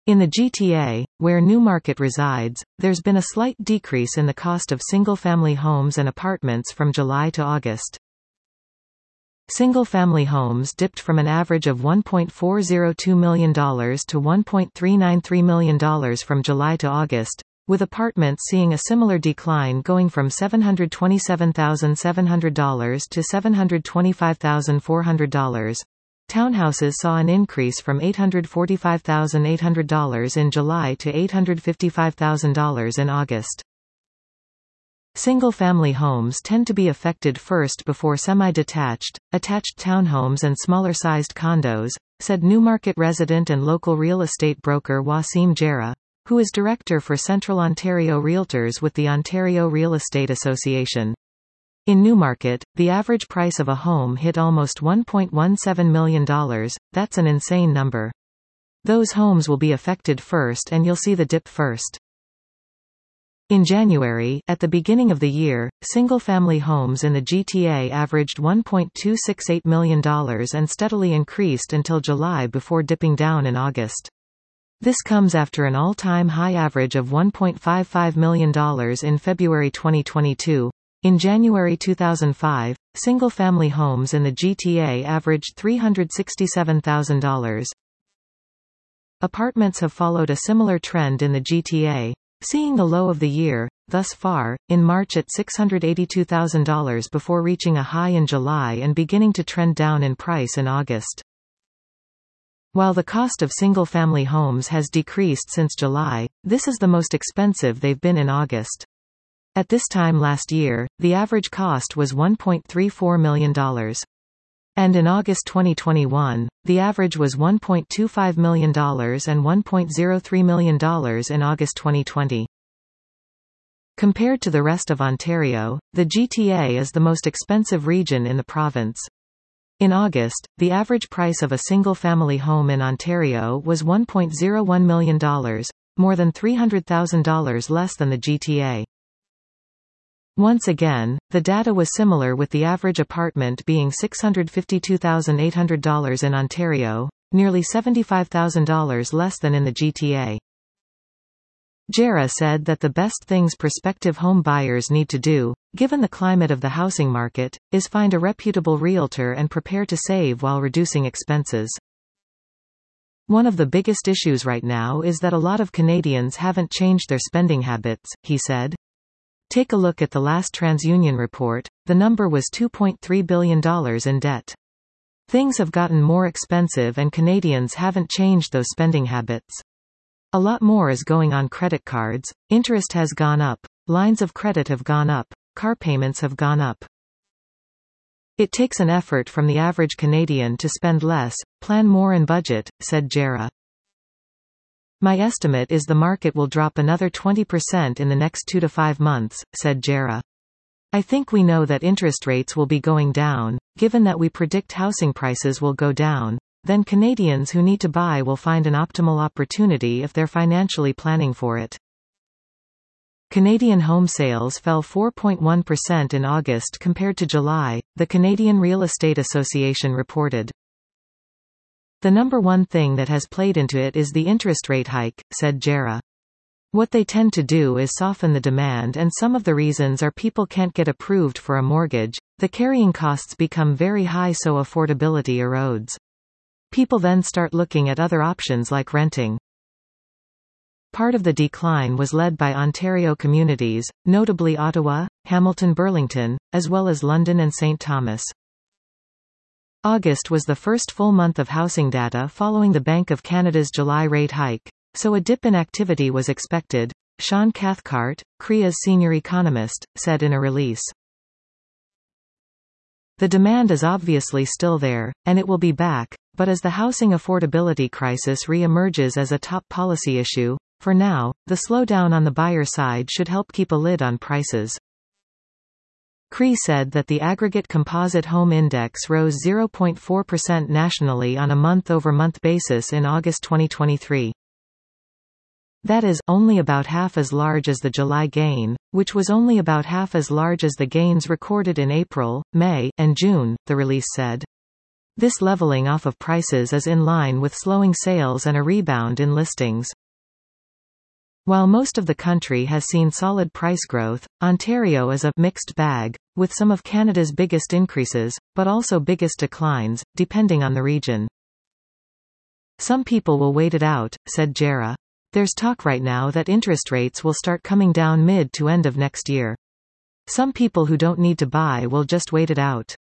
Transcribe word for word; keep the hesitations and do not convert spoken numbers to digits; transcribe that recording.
In the G T A, where Newmarket resides, there's been a slight decrease in the cost of single-family homes and apartments from July to August. Single-family homes dipped from an average of one point four zero two million dollars to one point three nine three million dollars from July to August, with apartments seeing a similar decline going from seven hundred twenty-seven thousand seven hundred dollars to seven hundred twenty-five thousand four hundred dollars. Townhouses saw an increase from eight hundred forty-five thousand eight hundred dollars in July to eight hundred fifty-five thousand dollars in August. Single-family homes tend to be affected first before semi-detached, attached townhomes and smaller-sized condos, said Newmarket resident and local real estate broker Wasim Jarrah, who is director for Central Ontario Realtors with the Ontario Real Estate Association. In Newmarket, the average price of a home hit almost one point one seven million dollars. That's an insane number. Those homes will be affected first and you'll see the dip first. In January, at the beginning of the year, single-family homes in the G T A averaged one point two six eight million dollars and steadily increased until July before dipping down in August. This comes after an all-time high average of one point five five million dollars in February twenty twenty-two. In January two thousand five, single-family homes in the G T A averaged three hundred sixty-seven thousand dollars. Apartments have followed a similar trend in the G T A, seeing the low of the year, thus far, in March at six hundred eighty-two thousand dollars before reaching a high in July and beginning to trend down in price in August. While the cost of single-family homes has decreased since July, this is the most expensive they've been in August. At this time last year, the average cost was one point three four million dollars. And in August twenty twenty-one, the average was one point two five million dollars and one point zero three million dollars in August twenty twenty. Compared to the rest of Ontario, the G T A is the most expensive region in the province. In August, the average price of a single-family home in Ontario was one point zero one million dollars, more than three hundred thousand dollars less than the G T A. Once again, the data was similar, with the average apartment being six hundred fifty-two thousand eight hundred dollars in Ontario, nearly seventy-five thousand dollars less than in the G T A. Jarrah said that the best things prospective home buyers need to do, given the climate of the housing market, is find a reputable realtor and prepare to save while reducing expenses. One of the biggest issues right now is that a lot of Canadians haven't changed their spending habits, he said. Take a look at the last TransUnion report, the number was two point three billion dollars in debt. Things have gotten more expensive and Canadians haven't changed those spending habits. A lot more is going on credit cards, interest has gone up, lines of credit have gone up, car payments have gone up. It takes an effort from the average Canadian to spend less, plan more and budget, said Jarrah. My estimate is the market will drop another twenty percent in the next two to five months, said Jarrah. I think we know that interest rates will be going down, given that we predict housing prices will go down, then Canadians who need to buy will find an optimal opportunity if they're financially planning for it. Canadian home sales fell four point one percent in August compared to July, the Canadian Real Estate Association reported. The number one thing that has played into it is the interest rate hike, said Jarrah. What they tend to do is soften the demand, and some of the reasons are people can't get approved for a mortgage, the carrying costs become very high so affordability erodes. People then start looking at other options like renting. Part of the decline was led by Ontario communities, notably Ottawa, Hamilton, Burlington, as well as London and Saint Thomas. August was the first full month of housing data following the Bank of Canada's July rate hike, so a dip in activity was expected, Sean Cathcart, C R E A's senior economist, said in a release. The demand is obviously still there, and it will be back, but as the housing affordability crisis re-emerges as a top policy issue, for now, the slowdown on the buyer side should help keep a lid on prices. C R E A said that the aggregate composite home index rose zero point four percent nationally on a month-over-month basis in August twenty twenty-three. That is, only about half as large as the July gain, which was only about half as large as the gains recorded in April, May, and June, the release said. This leveling off of prices is in line with slowing sales and a rebound in listings. While most of the country has seen solid price growth, Ontario is a mixed bag, with some of Canada's biggest increases, but also biggest declines, depending on the region. Some people will wait it out, said Jara. There's talk right now that interest rates will start coming down mid to end of next year. Some people who don't need to buy will just wait it out.